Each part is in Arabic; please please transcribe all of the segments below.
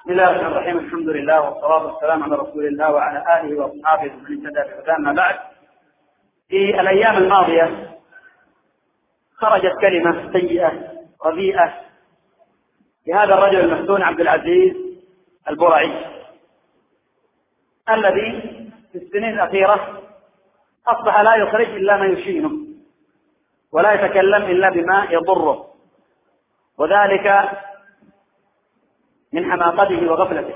بسم الله الرحمن الرحيم. الحمد لله والصلاة والسلام على رسول الله وعلى آله وأصحابه ومن اهتدى بهداه. أما بعد، في الأيام الماضية خرجت كلمة سيئة رديئة لهذا الرجل المفتون عبد العزيز البرعي، الذي في السنين الأخيرة أصبح لا يخرج إلا ما يشينه ولا يتكلم إلا بما يضره، وذلك من حماقته وغفلته.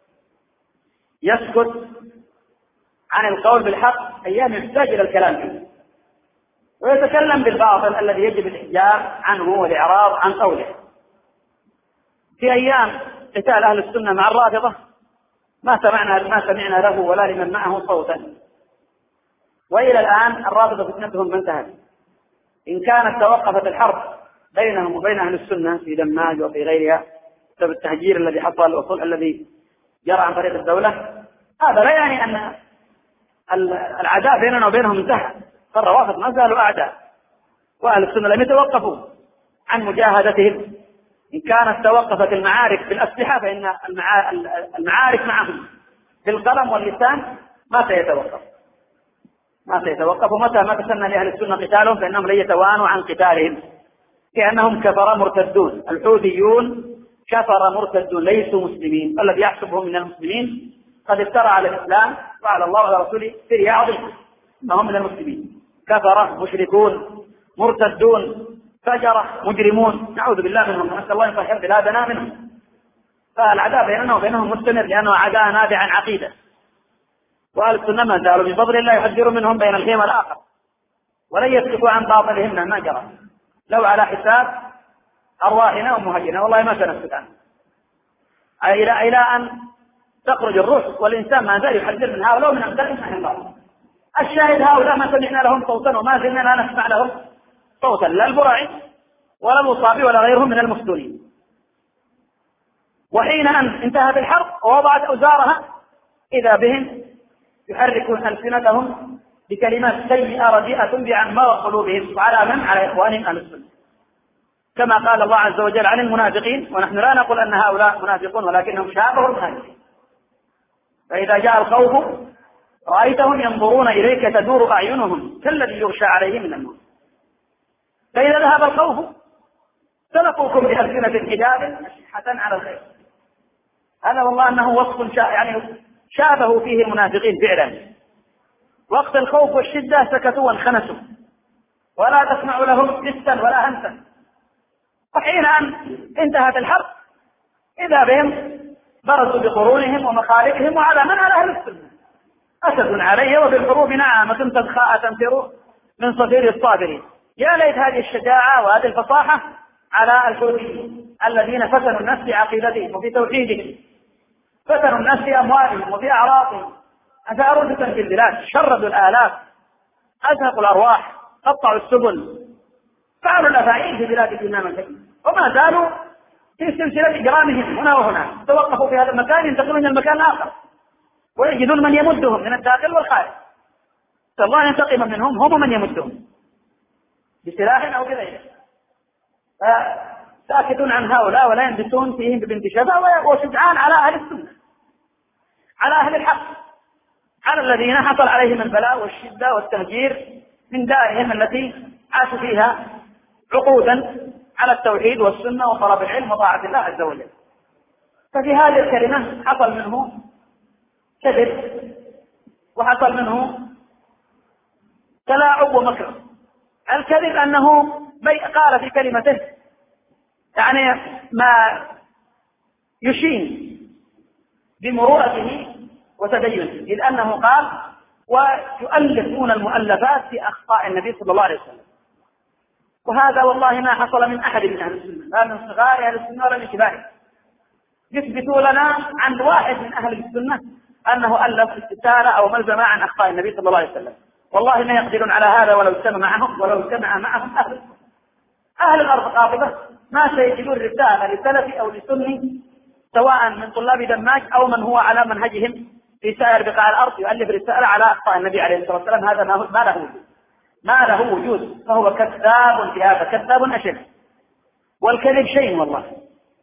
يسكت عن القول بالحق أيام يحتاج إلى الكلام فيه، ويتكلم بالباطل الذي يجب الإحجاب عنه والإعراض عن قوله. في أيام قتال أهل السنة مع الرافضة ما سمعنا له ولا لمن معه صوتا، وإلى الآن الرافضة فتنتهم ما انتهت. إن كانت توقفت الحرب بينهم وبين أهل السنة في دماج وفي غيرها بسبب التهجير الذي حصل الأصول الذي جرى عن طريق الدولة، هذا لا يعني أن العداء بيننا وبينهم انتهى. فالروافض ما زالوا أعداء، وأهل السنة لم يتوقفوا عن مجاهدتهم. إن كانت توقفت المعارك بالأسلحة فإن المعارك معهم بالقلم واللسان ما سيتوقف. ومتى ما تسنى لأهل السنة قتالهم فإنهم لن يتوانوا عن قتالهم، كأنهم كفر مرتدون. الحوثيون كفر مرتدون ليسوا مسلمين، الذي يحسبهم من المسلمين قد افترى على الإسلام وعلى الله وعلى رسوله فريا عظيم، إنهم من المسلمين. كفر مشركون مرتدون فجرة مجرمون نعوذ بالله منهم، ونسأل الله يطهر بلادنا منهم. فالعداء بيننا وبينهم مستمر لأنه عداء نابع عن عقيدة، وأهل السنة ما زالوا بفضل الله يحذروا منهم بين الحين والآخر، ولن يسكتوا عن باطلهم مهما جرى، لو على حساب أرواحنا ومهجنا والله ما سنسكت عنه إلى أن تخرج الروح، والإنسان ما زال يحذر من هؤلاء من أمثالهم عن الله. الشاهد هؤلاء ما سمعنا لهم صوتا وما زلنا لا نسمع لهم صوتا، لا البرعي ولا الوصابي ولا غيرهم من المفتونين. وحين أن انتهت الحرب ووضعت أوزارها إذا بهم يحركون ألسنتهم بكلمات سيئة رديئة بعماء قلوبهم، وعلى من؟ على إخوانهم أهل السنة، كما قال الله عز وجل عن المنافقين: ونحن لا نقول أن هؤلاء منافقون ولكنهم شابهوا المنافقين. فإذا جاء الخوف رأيتهم ينظرون إليك تدور أعينهم كالذي يغشى عليه من الموت. فإذا ذهب الخوف سلقوكم بألسنة حجاب أشحة على الخير. هذا والله أنه وصف شابهوا فيه المنافقين فعلا. وقت الخوف والشدة سكتوا وانخنسوا ولا تسمع لهم جسا ولا همسا، وحين أن انتهت الحرب إذا بهم برزوا بقرونهم ومخالفهم وعلى من؟ على أهل السنة. أسد عليه وبالحروب نعامة تدخاء تنفر من صفير الصابرين. يا ليت هذه الشجاعة وهذه الفصاحة على الحوثيين الذين فتنوا الناس في عقيدتهم وفي توحيدهم، فتنوا الناس في أموالهم وفي أعراضهم، أثاروا فتن في البلاد، شردوا الآلاف، أزهقوا الأرواح، قطعوا السبل، فعلوا الأفاعيل في بلاد الإمام الحكيم، وما زالوا في سلسلة إجرامهم هنا وهنا. توقفوا في هذا المكان ينتقلون إلى المكان الآخر ويجدون من يمدهم من الداخل والخارج، فالله ينتقم منهم هم من يمدهم بسلاح أو بغيره. فساكتون عن هؤلاء ولا ينبتون فيهم ببنت شبه، وشجعان على أهل السنة، على أهل الحق، على الذين حصل عليهم البلاء والشدة والتهجير من دارهم التي عاشوا فيها عقودا على التوحيد والسنة وطلب العلم وطاعة الله عز وجل. ففي هذه الكلمة حصل منه كذب، وحصل منه تلاعب ومكر. الكذب أنه قال في كلمته يعني ما يشين بمروءته وتدينه، إذ أنه قال: ويؤلفون المؤلفات في أخطاء النبي صلى الله عليه وسلم. وهذا والله ما حصل من أحد من أهل السنة، لا من صغار أهل السنة ولا من كبارهم. يثبتوا لنا عن واحد من أهل السنة أنه ألف رسالة أو ملزمة عن أخطاء النبي صلى الله عليه وسلم. والله ما يقدرون على هذا ولو اجتمع معهم أهل الأرض قاطبة ما سيجدون رسالة لسلفي أو لسني سواء من طلاب دماج أو من هو على منهجهم في سائر بقاع الأرض يؤلف رسالة على أخطاء النبي عليه الصلاة والسلام. هذا ما له وجود، فهو كذاب في هذا، كذاب أشد. والكذب شيء والله،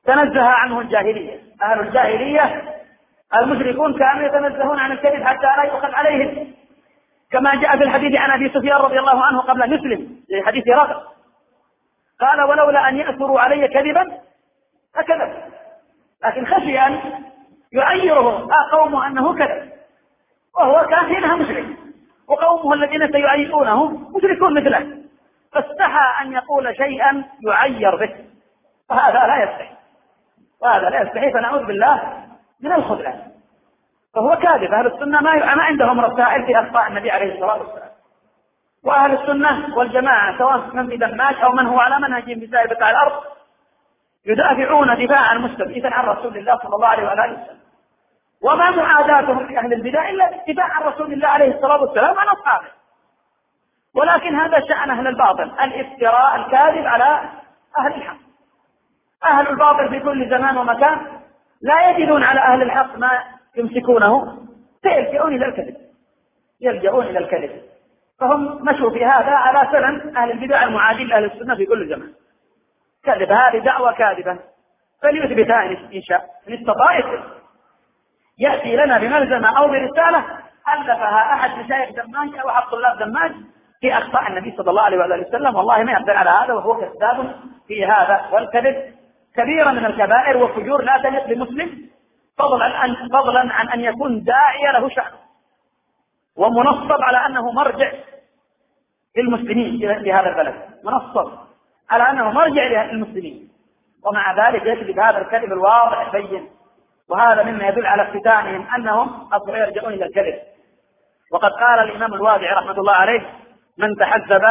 تنزه عنه الجاهلية. أهل الجاهلية المشركون كانوا يتنزهون عن الكذب حتى لا يؤخذ عليهم، كما جاء في الحديث عن أبي سفيان رضي الله عنه قبل أن يسلم في حديث رقم، قال: ولولا أن يأثروا علي كذبا أكذب، لكن خشي أن يعيره قومه أنه كذب، وهو كان حينها مشرك، وقومه الذين سيعيرونه مشركون مثله، فاستحى أن يقول شيئا يعير به، وهذا لا يستحي، فنعوذ بالله من الخذلان. فهو كاذب. أهل السنة ما عندهم رسائل في أخطاء النبي عليه الصلاة والسلام. وأهل السنة والجماعة سواء من في دماج أو من هو على منهجهم في سائر بقاع الأرض يدافعون دفاعا مستميتا عن رسول الله صلى الله عليه وآله وسلم، وما معاداتهم في أهل البدع إلا الاتباع عن رسول الله عليه الصلاة والسلام عن أصحابه. ولكن هذا شأن أهل الباطل، الافتراء الكاذب على أهل الحق. أهل الباطل في كل زمان ومكان لا يجدون على أهل الحق ما يمسكونه، فيلجؤون إلى الكذب، فهم مشوا في هذا على سنن أهل البدع المعادين لأهل السنة في كل زمان. كذب، هذه دعوة كاذبة، فليثبتها إن شاء، إن استطاع يأتي لنا بملزمة أو برسالة ألفها أحد مشايخ دماج أو أحد طلاب دماج في أخطاء النبي صلى الله عليه وسلم، والله ما يقدر على هذا، وهو كذاب في هذا. والكذب كبيرة من الكبائر وفجور لا تليق بمسلم، فضلا عن أن يكون داعية له شأن ومنصب على أنه مرجع للمسلمين في هذا البلد، منصب على أنه مرجع للمسلمين، ومع ذلك يكذب هذا الكذب الواضح البين. وهذا مما يدل على افتتانهم أنهم أصلا يرجعون إلى الكذب. وقد قال الإمام الوادعي رحمة الله عليه: من تحزب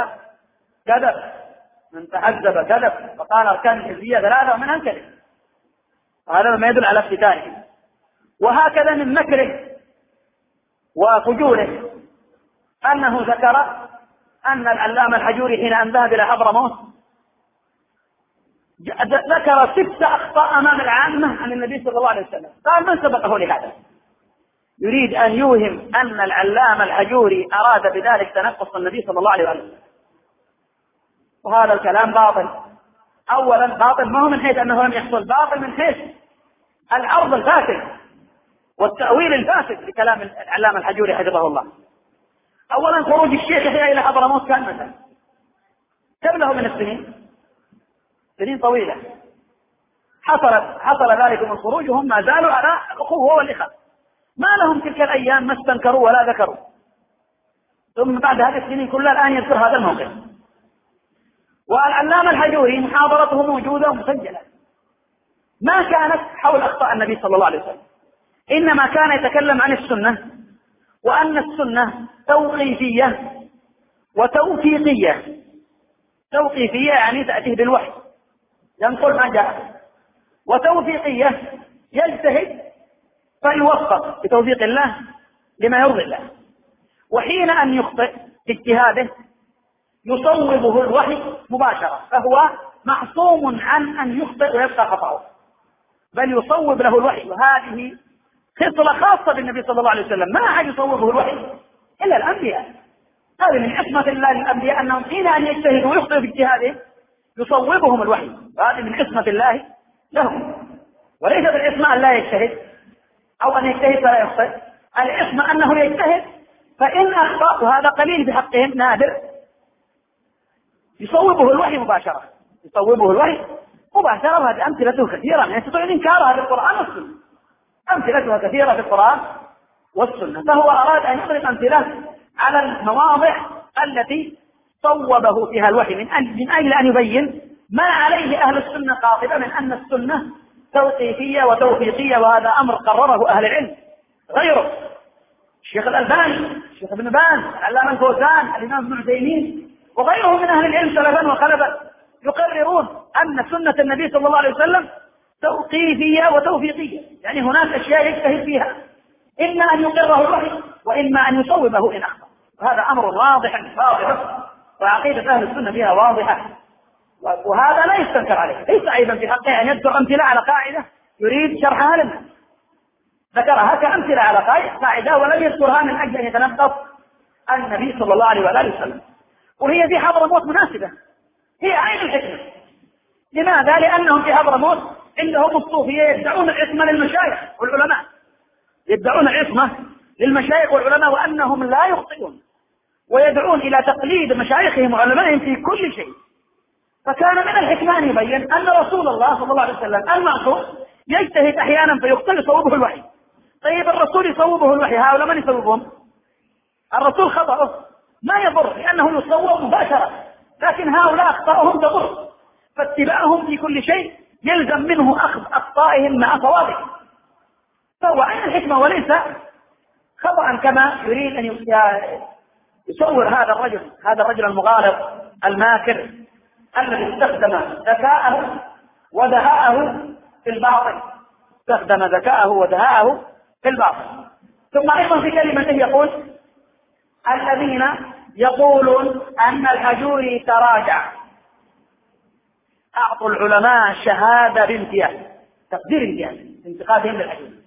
كذب، وقال أركان الحزبية 3 ومنها الكذب. وهذا مما يدل على افتتانهم. وهكذا من مكره وفجوره أنه ذكر أن العلامة الحجوري حين أن ذهب إلى حضرموت ذكر 6 أخطاء أمام العامة عن النبي صلى الله عليه وسلم. قال: من سبقه لهذا؟ يريد أن يوهم أن العلامة الحجوري أراد بذلك تنقص النبي صلى الله عليه وسلم، وهذا الكلام باطل. أولا باطل ما هو من حيث أنه لم يحصل، باطل من حيث العرض الفاسد والتأويل الفاسد لكلام العلامة الحجوري حفظه الله. أولا خروج الشيخ إلى حضرموت كان مثلا كم له من السنين؟ سنين طويلة. حصل ذلك من الخروج وهم ما زالوا على الأخوة والإخاء، ما لهم تلك الأيام ما استنكروا ولا ذكروا. ثم بعد هذه السنين كلها الآن يذكر هذا الموقف. والعلامة الحجوري محاضرته موجودة ومسجلة، ما كانت حول أخطاء النبي صلى الله عليه وسلم، إنما كان يتكلم عن السنة، وأن السنة توقيفية وتوثيقية. توقيفية يعني تأتيه بالوحي ينقل ما جاء، وتوثيقية يجتهد فيوفق بتوفيق الله لما يرضي الله، وحين أن يخطئ في اجتهاده يصوبه الوحي مباشرة، فهو معصوم عن أن يخطئ ويبقى خطأه، بل يصوب له الوحي. وهذه خصلة خاصة بالنبي صلى الله عليه وسلم، ما أحد يصوبه الوحي إلا الأنبياء. هذه من حكمة الله للأنبياء أنهم حين أن يجتهدوا ويخطئوا في اجتهاده يصوبهم الوحي، وهذه من حكمة الله لهم. وليس بالعصمة أن لا يجتهد أو أن يجتهد فلا يخطئ، العصمة أنه يجتهد فإن أخطأ، وهذا قليل بحقهم نادر، يصوبه الوحي مباشرة. وهذه أمثلته كثيرة، لا يستطيع إنكارها في القرآن والسنة، أمثلتها كثيرة في القرآن والسنة. فهو أراد أن يضرب أمثلة على المواضع التي صوبه فيها الوحي من أجل أن يبين ما عليه أهل السنة قاطبة من أن السنة توقيفية وتوفيقية، وهذا أمر قرره أهل العلم غيره، الشيخ الألباني، الشيخ ابن باز، العلامة الفوزان، الإمام ابن عثيمين، وغيره من أهل العلم سلفا وخلفا يقررون أن سنة النبي صلى الله عليه وسلم توقيفية وتوفيقية، يعني هناك أشياء يجتهد فيها، إما أن يقره الوحي وإما أن يصوبه إن أخطأ. وهذا أمر واضح وعقيدة أهل السنة فيها واضحة، وهذا لا يستنكر عليه، ليس عيبا في حقه أن يذكر أمثلة على قاعدة يريد شرحها لنا، ذكرها كأمثلة على قاعدة ولم يذكرها من أجل أن يتنقص النبي صلى الله عليه وآله وسلم. وهي في حضرموت مناسبة، هي عين الحكمة. لماذا؟ لأنهم في حضرموت عندهم الصوفية يدعون العصمة للمشايخ والعلماء، يدعون العصمة للمشايخ والعلماء وأنهم لا يخطئون، ويدعون إلى تقليد مشايخهم وعلمائهم في كل شيء. فكان من الحكمة أن يبين أن رسول الله صلى الله عليه وسلم المعصوم يجتهد أحيانا فيخطئ يصوبه الوحي. طيب الرسول يصوبه الوحي، هؤلاء من يصوبهم؟ الرسول خطأه ما يضر لأنه يصوب مباشرة، لكن هؤلاء أخطأهم تضر، فاتباعهم في كل شيء يلزم منه أخذ أخطائهم مع صوابهم. فهو عين الحكمة وليس خطأ كما يريد أن يصور هذا الرجل المغالط الماكر الذي استخدم ذكاءه ودهاءه في الباطل، استخدم ذكاءه ودهاءه في الباطل. ثم أيضا في كلمته يقول الذين يقولون أن الحجوري تراجع أعطوا العلماء شهادة بامتياز، تقدير امتياز انتقادهم للحجوري.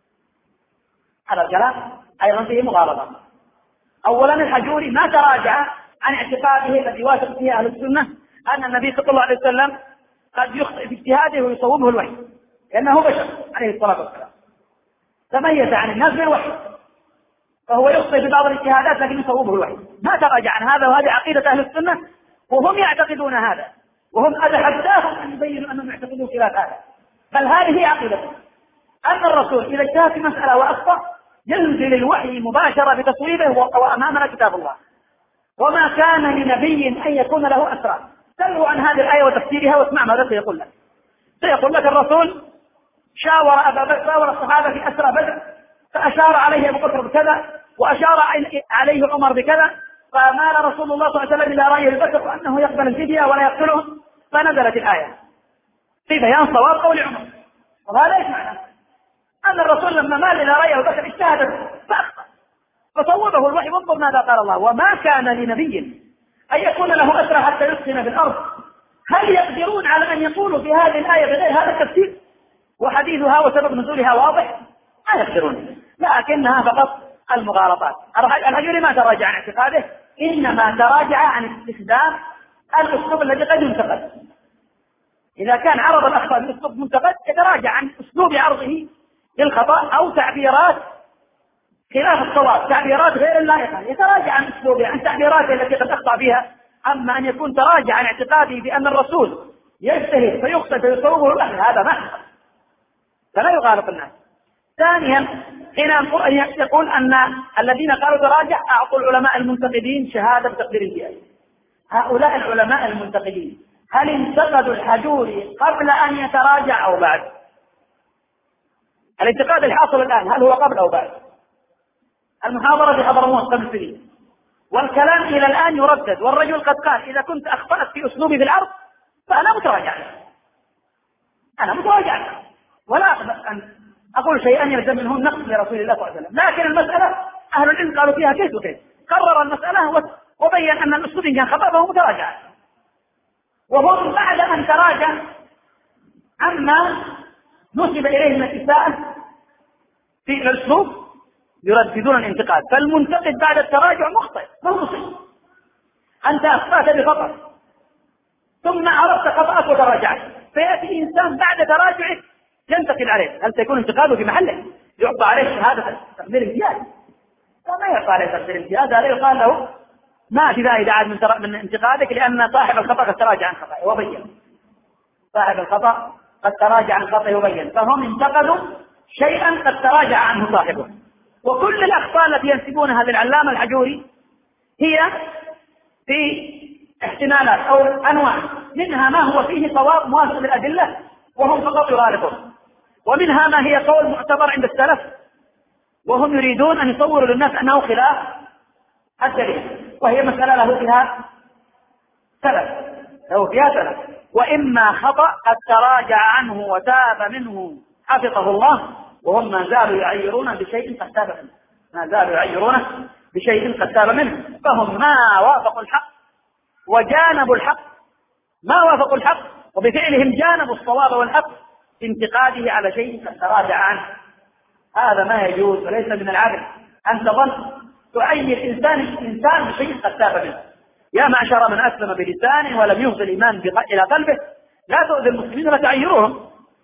هذا الكلام أيضا فيه مغالطة. أولا الحجوري ما تراجع عن اعتقاده الذي وافق فيه أهل السنة أن النبي صلى الله عليه وسلم قد يخطئ في اجتهاده ويصوبه الوحي، لأنه بشر عليه الصلاة والسلام، تميز عن الناس بالوحي، فهو يخطئ في بعض الاجتهادات لكن يصوبه الوحي. ما تراجع عن هذا، وهذه عقيدة أهل السنة وهم يعتقدون هذا، وهم أتحداهم أن يبينوا أنهم يعتقدون خلاف هذا، بل هذه هي عقيدتهم أن الرسول إذا اجتهد في مسألة وأخطأ ينزل الوحي مباشرة بتصويبه وأمامنا كتاب الله، وما كان لنبي أن يكون له أسرار. سلوا عن هذه الآية وتفسيرها واسمع ماذا سيقول لك. سيقول لك الرسول شاور أبا بكر، شاور الصحابة في أسرى بدر، فأشار عليه أبو بكر بكذا وأشار عليه عمر بكذا، فمال رسول الله صلى الله عليه وسلم إلى رأي بكر وأنه يقبل الفدية ولا يقتلهم، فنزلت الآية في بيان صواب قول عمر. وهذا ايش معنى؟ أن الرسول لما مال إلى رأي أبو بكر اجتهد فأخطأ فصوبه الوحي. وانظر ماذا قال الله: وما كان لنبي أن يكون له أسرى حتى يسكن في الأرض. هل يقدرون على أن يقولوا في هذه الآية بغير هذا التفسير وحديثها وسبب نزولها واضح؟ ما يقدرون، لكنها فقط المغالطات. الحجوري ما تراجع عن اعتقاده، إنما تراجع عن استخدام الأسلوب الذي قد ينتقد. إذا كان عرض الأخطاء بأسلوب منتقد يتراجع عن أسلوب عرضه للخطأ أو تعبيرات خلاف الصواب، تعبيرات غير اللائقة، يتراجع عن أسلوبه، عن تعبيراته التي قد أخطأ بها. أما أن يكون تراجع عن اعتقاده بأن الرسول يجتهد فيخطئ فيصوبه الوحي، هذا ما يحصل، فلا يغالط الناس. ثانيا حين يقول أن الذين قالوا تراجع أعطوا العلماء المنتقدين شهادة بتقدير امتياز. هؤلاء العلماء المنتقدين هل انتقدوا الحجوري قبل أن يتراجع أو بعد؟ الانتقاد الحاصل الآن هل هو قبل أو بعد؟ المحاضرة في حضرموت قبل سنين، والكلام إلى الآن يردد، والرجل قد قال إذا كنت أخطأت في أسلوبي في العرض فأنا متراجع، أنا متراجع، ولا أن أقول شيئا يلزم منه النقص لرسول الله صلى الله عليه وسلم. لكن المسألة أهل العلم قالوا فيها كيف وكيف، قرر المسألة وبين أن الأسلوب إن كان خطأ فهو متراجع. وهم بعد أن تراجع عما نسب إليه من الإساءة في الأسلوب يرددون الانتقاد. فالمنتقد بعد التراجع مخطئ، ما هو مصيب. أنت أخطأت بخطأ ثم عرفت خطأك وتراجعت، فيأتي إنسان بعد تراجعك ينتقد عليه، هل سيكون انتقاده في محله؟ يعطى عليه شهادة تقدير امتياز؟ وما يعطى عليه تقدير امتياز، هذا يقال له ما في فائدة عاد من انتقادك، لأن صاحب الخطأ قد تراجع عن خطأه وبين، صاحب الخطأ قد تراجع عن خطأه وبين، فهم انتقدوا شيئا قد تراجع عنه صاحبه. وكل الأخطاء التي ينسبونها للعلامة الحجوري هي في احتمالات أو أنواع، منها ما هو فيه صواب موافق للأدلة وهم فقط يغالطون، ومنها ما هي قول معتبر عند السلف وهم يريدون أن يصوروا للناس أنه خلاف الدليل، وهي مسألة له فيها سلف، وإما خطأ قد تراجع عنه وتاب منه حفظه الله، وهم ما زالوا يعيرون بشيء قد تاب منه، ما زالوا يعيرون بشيء قد تاب منه، فهم ما وافقوا الحق وجانبوا الحق، ما وافقوا الحق وبفعلهم جانبوا الصواب والحق في انتقاده على شيء قد تراجع عنه. هذا ما يجوز، وليس من العدل أن تظن تعير إنسان بشيء قد تاب منه. يا معشر من أسلم بلسانه ولم يفض الإيمان إلى قلبه لا تؤذي المسلمين ولا تعيروهم،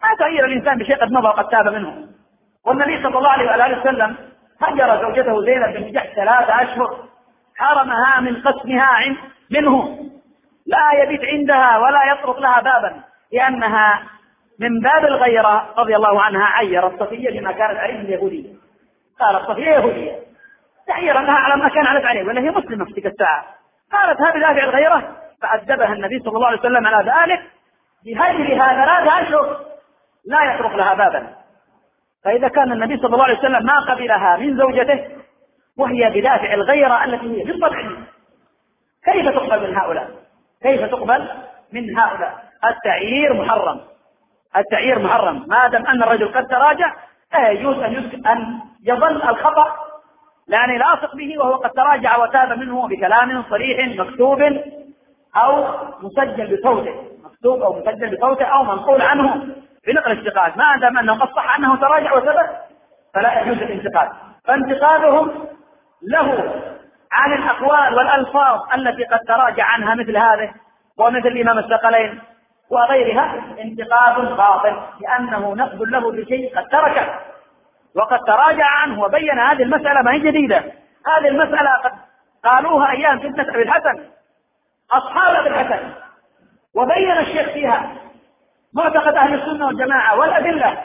ما تغير الإنسان بشيء قد مضى وقد تاب منه. والنبي صلى الله عليه وآله وسلم هجر زوجته زينب بن جحش 3 أشهر، حرمها من قسمها منه، لا يبيت عندها ولا يطرق لها بابا، لأنها من باب الغيرة رضي الله عنها عيرت صفية بما كانت عليه اليهودية. قالت صفية يهودية تعير أنها على ما كان علت عليه، ولا هي مسلمة في تلك الساعة. قالت هذه دافع الغيرة، فأدبها النبي صلى الله عليه وسلم على ذلك بهجرها 3 أشهر لا يطرق لها بابا. فإذا كان النبي صلى الله عليه وسلم ما قبلها من زوجته وهي بدافع الغيرة التي هي بالطبع، كيف تقبل من هؤلاء؟ كيف تقبل من هؤلاء؟ التعيير محرم، التعيير محرم ما دام أن الرجل قد تراجع. لا يجوز أن يظل الخطأ يعني لاصق به وهو قد تراجع وتاب منه بكلام صريح مكتوب أو مسجل بصوته، مكتوب أو مسجل بصوته أو منقول عنه بنقل الانتقاد. ما دام أنه قد صح أنه تراجع وثبت فلا يجوز الانتقاد. فانتقادهم له عن الأقوال والألفاظ التي قد تراجع عنها مثل هذه ومثل الإمام الثقلين وغيرها انتقاد باطل، لأنه نقد له بشيء قد تركه وقد تراجع عنه وبين هذه المسألة ما هي جديدة. هذه المسألة قد قالوها أيام فتنة أبي الحسن أصحاب أبي الحسن، وبين الشيخ فيها معتقد أهل السنة والجماعة والأدلة،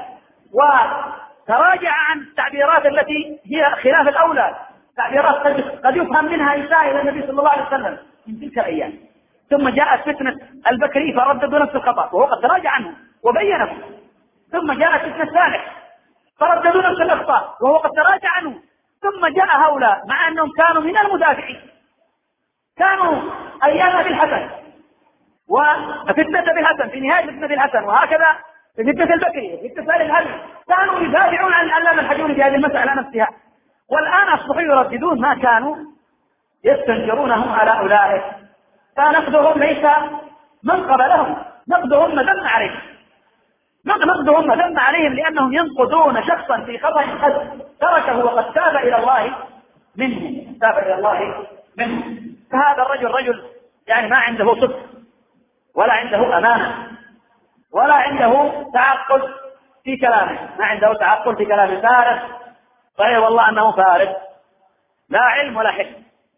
وتراجع عن التعبيرات التي هي خلاف الأولى، تعبيرات قد يفهم منها إساءة إلى النبي صلى الله عليه وسلم من تلك الأيام. ثم جاءت فتنة البكري فرددوا نفس الخطأ وهو قد تراجع عنه وبينه. ثم جاءت فتنة صالح فرددوا نفس الأخطاء وهو قد تراجع عنه. ثم جاء هؤلاء مع أنهم كانوا من المدافعين، كانوا أيام أبي الحسن وفتنة أبي الحسن في نهاية فتنة أبي الحسن، وهكذا في فتنة البكري في فتنة الهدي كانوا يدافعون عن العلامة الحجوني في هذه المسألة نفسها، والآن أصبحوا يرددون ما كانوا يستنكرونه على أولئك. فنقدهم ليس منقب لهم، نقدهم مذم عليهم، نقدهم مذم عليهم لأنهم ينقدون شخصا في خطأ قد تركه وقد تاب إلى الله منه، تاب إلى الله منه. فهذا الرجل رجل يعني ما عنده صدق ولا عنده أمانة ولا عنده تعقل في كلامه، ما عنده تعقل في كلامه، فارغ. صحيح والله أنه فارغ، لا علم ولا حكم.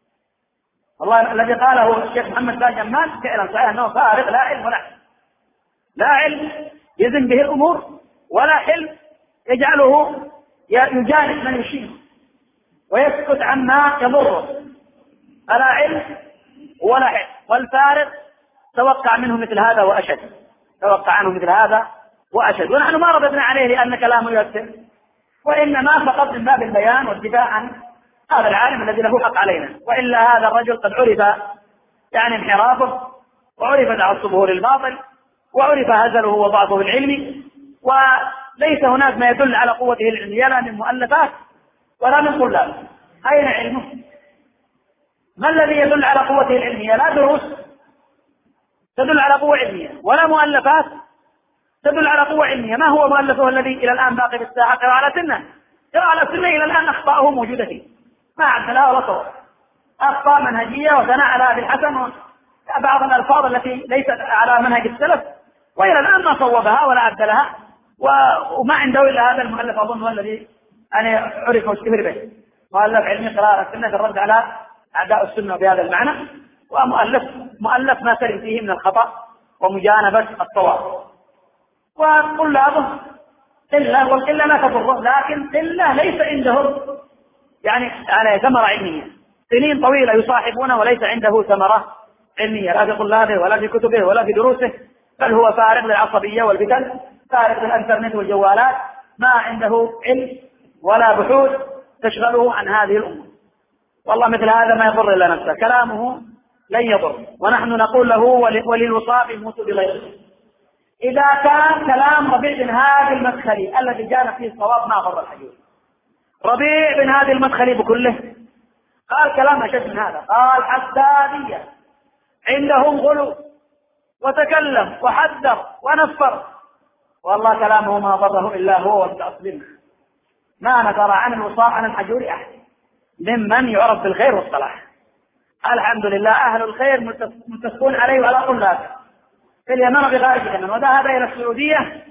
والله الذي قاله الشيخ محمد باج جمال فعلا صحيح أنه فارغ، لا علم ولا حكم، لا علم يزن به الأمور ولا حلم يجعله يجانب من يشير ويسكت عما يضره، فلا علم ولا حلم. والفارغ توقع منه مثل هذا وأشد، توقع عنه مثل هذا وأشد. ونحن ما رددنا عليه لأن كلامه يؤثر، وإنما فقط من باب البيان والدفاع عن هذا العالم الذي له حق علينا. وإلا هذا الرجل قد عرف يعني انحرافه، وعرف تعصبه للباطل، وعرف هزله وضعفه العلمي، وليس هناك ما يدل على قوته العلمية لا من مؤلفات ولا من طلاب. أين علمه؟ ما الذي يدل على قوته العلمية؟ لا دروس تدل على قوة علمية ولا مؤلفات تدل على قوة علمية. ما هو مؤلفه الذي إلى الآن باقي في الساحة؟ قراءة سنة، قراءة سنة إلى الآن أخطاءه موجودة فيه، ما عدلها ولا صوت، أخطاء منهجية وثناء على أبي الحسن بعض الألفاظ التي ليست على منهج السلف، وإلى الآن ما صوبها ولا عدلها، وما عنده إلا هذا المؤلف أظن هو الذي أنا عرف واشتهر به، مؤلف علمي قراءة السنة في الرد على أعداء السنة بهذا المعنى، ومؤلف ما سلم فيه من الخطأ ومجانبة الصواب. وطلابه قلة، والقلة لا تضره، لكن قلة ليس عندهم يعني على ثمرة علمية، سنين طويلة يصاحبونه وليس عنده ثمرة علمية لا في طلابه ولا في كتبه ولا في دروسه، بل هو فارغ للعصبية والفتن، فارغ للإنترنت والجوالات، ما عنده علم ولا بحوث تشغله عن هذه الأمور. والله مثل هذا ما يضر إلا نفسه، كلامه لن يضر، ونحن نقول له وللوصاب الموت بغيره. إذا كان كلام ربيع بن هادي المدخلي الذي جاء فيه الصواب ما ضر الحجوج، ربيع بن هادي المدخلي بكله قال كلام أشد من هذا، قال حدادية عندهم غلو، وتكلم وحذر ونفر، والله كلامه ما ضره إلا هو والتأصيل، ما نكر عن الوصاء عن الحجور أحد ممن يعرف بالخير والصلاح. الحمد لله أهل الخير متفقون عليه وعلى طلابه في اليمن وبغير اليمن، وذهب إلى السعودية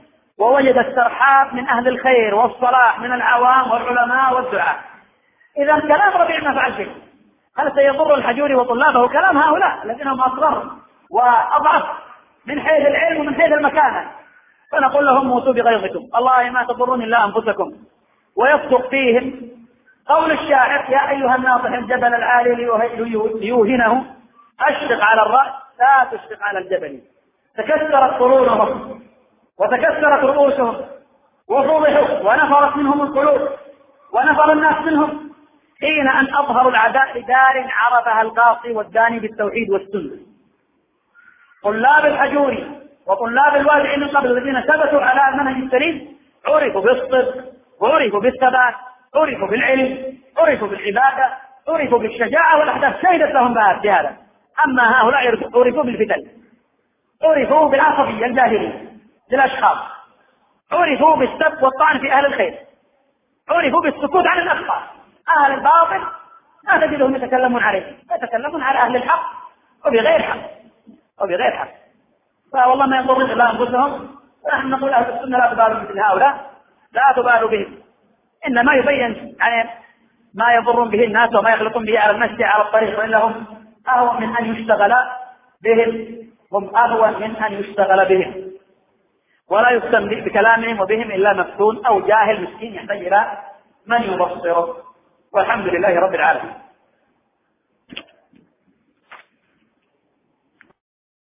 ووجد الترحاب من أهل الخير والصلاح من العوام والعلماء والدعاة. إذا كلام ربيع ما فعل شيء. هل سيضر الحجوري وطلابه؟ كلام هؤلاء الذين هم أصغر وأضعف من حيث العلم ومن حيث المكانة. فنقول لهم موتوا بغيظكم، الله ما تضرون إلا أنفسكم. ويصدق فيهم قول الشاعر: يا أيها الناصح الجبل العالي ليوهنه أشفق على الرأس لا تشفق على الجبل. تكسرت قرونهم وتكسرت رؤوسهم وفضحوا ونفرت منهم القلوب ونفر الناس منهم حين أن أظهروا العداء لدار عرفها القاصي والداني بالتوحيد والسنة. طلاب الحجوري وطلاب الوالعين من قبل الذين ثبتوا على المنهج السليم عرفوا بالصدق، عرفوا بالثبات، عرفوا بالعلم، عرفوا بالعبادة، عرفوا بالشجاعة، والأحداث شهدت لهم بهذا. أما هؤلاء عرفوا بالفتن، عرفوا بالعصبية الجاهلية للأشخاص، عرفوا بالسب والطعن في أهل الخير، عرفوا بالسكوت عن الأخطاء. أهل الباطل ما تجدهم يتكلمون عليه، يتكلمون على أهل الحق وبغير حق وبغير حق. فوالله ما يضرون إلا أنفسهم. نحن نقول أهل السنة لا تبالوا مثل هؤلاء، لا تبالوا بهم، إنما يبين يعني ما يضرون به الناس وما يخلقون به على المشي على الطريق، وإنهم أهون من أن يشتغل بهم، هم أهون من أن يشتغل بهم، ولا يهتم بكلامهم وبهم إلا مفتون أو جاهل مسكين يحتاج إلى من يبصره. والحمد لله رب العالمين.